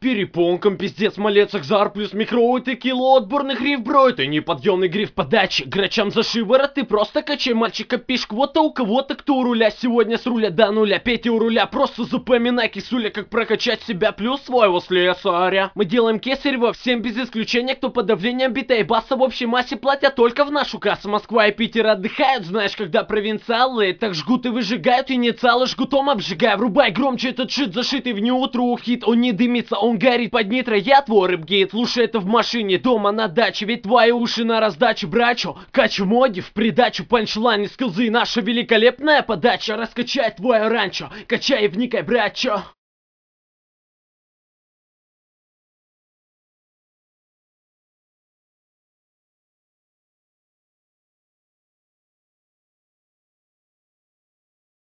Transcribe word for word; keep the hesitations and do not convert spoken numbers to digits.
Перепонком пиздец, малец, экзар плюс микро, ты кило отборных гриф, бро. Это неподъемный гриф подачи. Грачам за шиворот, ты просто качай мальчика пешк. Вот-то у кого-то кто у руля сегодня с руля до нуля. Петя у руля, просто запоминай, кисуля, как прокачать себя плюс своего слесаря. Мы делаем кесарево всем без исключения, кто под давлением бита и баса в общей массе платят только в нашу кассу. Москва и Питер отдыхают, знаешь, когда провинциалы так жгут и выжигают инициалы жгутом обжигая. Врубай громче этот шит, зашитый в неутру хит. Он не дымится, он горит под нитро, я твой рэп-гейт. Слушай это в машине, дома, на даче, ведь твои уши на раздачу, брачу. Качу моди в придачу, панчлайны, скилзы, наша великолепная подача раскачает твое ранчо. Качай и вникай, брачо.